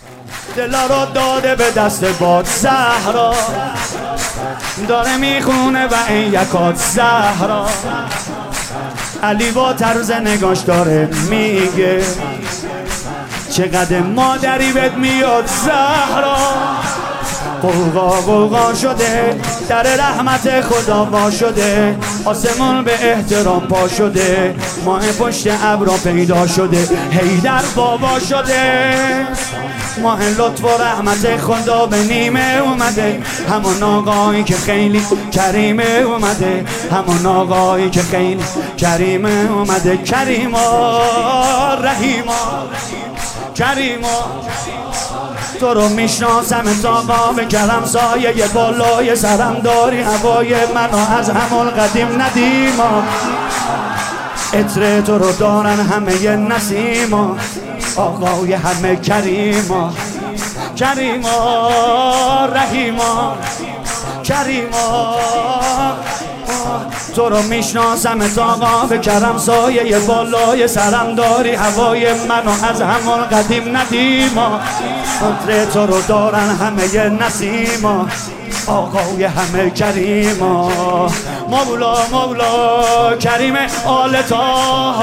دلا رو داده به دست باد زهرا، داره میخونه و این یکات زهرا. علی با طرز نگاش داره میگه چقدر مادری بهت میاد زهرا. قوقا قوقا شده، در رحمت خدا وا شده، آسمون به احترام پا شده، ماه پشت ابرا پیدا شده، حیدر بابا شده. ماه لطف و رحمت خدا به نیمه اومده، همون آقایی که خیلی کریمه اومده، همون آقایی که خیلی کریمه اومده. کریما رحیما کریما، تو رو میشناسم تا به کرم سایه یه بالای سرم داری، هوای منو از همون قدیم ندیما. عطر تو رو دارن همه نسیما، آقای همه کریما. کریما رحیما کریما، تو رو میشناسم تا به کرم سایه یه بالای سرم داری، هوای منو از همون قدیم ندیما. عطر تو رو دارن همه نسیما، آقای همه کریما. مولا مولا کریم آل طه،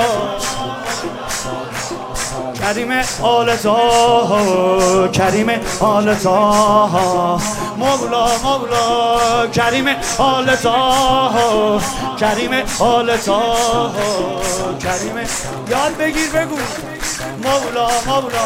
کریم آل طه، کریم آل طه. مولا مولا کریم آل طه، کریم آل طه، کریم. یاد بگیر بگو مولا مولا.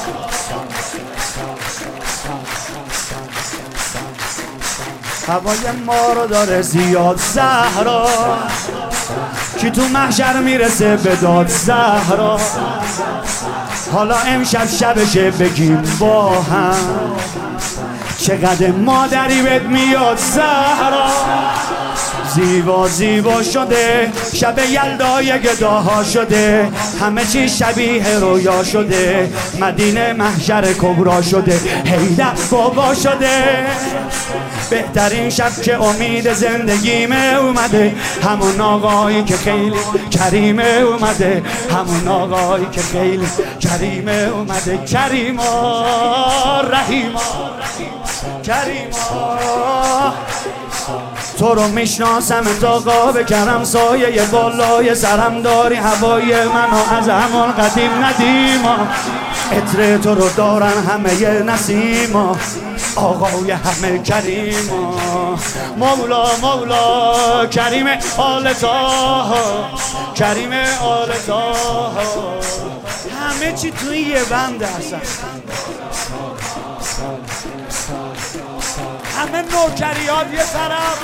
هوای ما رو داره زیاد زهرا، کی تو محشر میرسه به داد زهرا. حالا امشب شبشه بگیم با هم چقدر مادری بهت میاد زهرا. زیبا زیبا شده، شب یلدای گداها شده، همه چی شبیه رویا شده، مدینه محشر کبرا شده، حیدر بابا شده. بهترین شب که امید زندگیمه اومده، همون آقایی که خیلی کریمه اومده، همون آقایی که خیلی کریمه اومده. کریما رحیما کریما، تو رو میشناسم تا قاب کرم سایه یه بالای سرم داری، هوای منو از همون قدیم ندیما. عطر تو رو دارن همه نسیما، آقای همه کریما. مولا مولا کریم آل طه، کریم آل طه. همه چی توی یه بند هستن، همه نوکریات یه طرف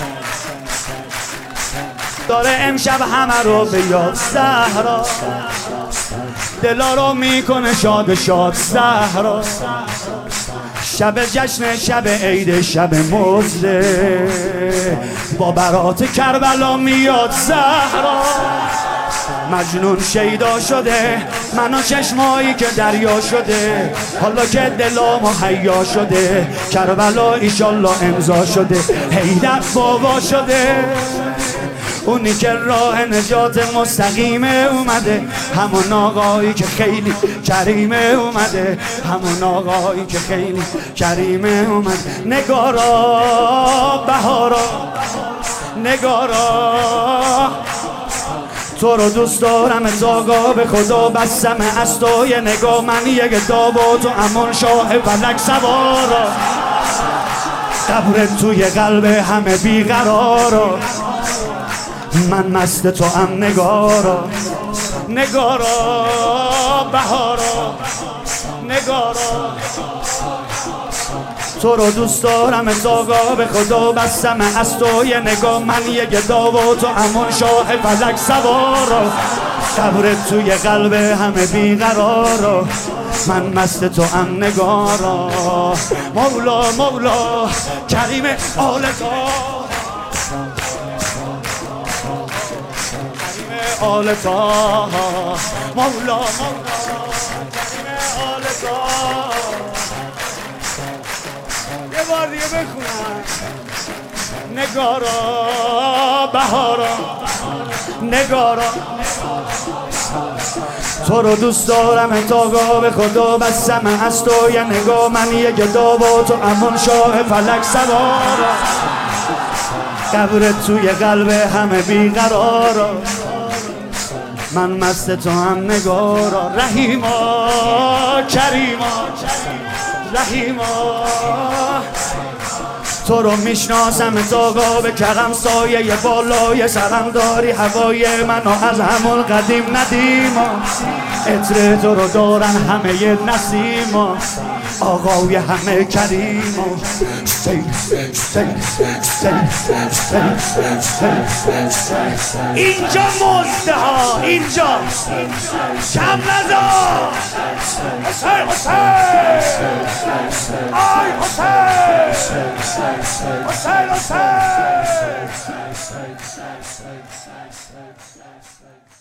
داره امشب همه رو به یاد زهرا. دلا رو میکنه شاد شاد زهرا. شب جشن، شب عید، شب مزده، با برات کربلا میاد زهرا. مجنون شیدا شده، منو چشمایی که دریا شده، حالا که دلامو حیا شده، کربلا ایشالله امضا شده، حیدر بابا شده. اونی که راه نجات مستقیمه اومده، همون آقایی که خیلی کریمه اومده، همون آقایی که خیلی کریمه اومده. نگارا بهارا نگارا، تو رو دوست دارم تا به خدا بسم از تو یه نگاه، من یک داب و تو همون شاه فلک سوارا. قبرت توی قلب همه بیقرارا، من مست تو هم نگارا. نگارا بهارا نگارا، تو رو دوست دارم تا به خدا بسم از تو یه نگاه، من یه گدا و تو همون شاه فلک سوارا. قبرت توی قلب همه بیقرارا، من مست تو هم نگارا. مولا مولا کریم آل طه، آل طه. مولا مولا کریم آل طه. یه بار دیگه بخونم. نگارا بهارا نگارا، تو رو دوست دارم تا گاه به خدا بستم از تو یه نگاه من یه گدا و تو همون شاه فلک سوار قبرت توی قلب همه بیقرارا من مست تو هم نگارا رحیما کریما رحیما تو رو میشناسم تا به کرم سایه بالای سرم داری هوای منو از همون قدیم ندیما عطر تو رو دارن همه نسیما آقای همه کریما اینجا مزده ها اینجا کم نزار حسین حسین آی حسین حسین حسین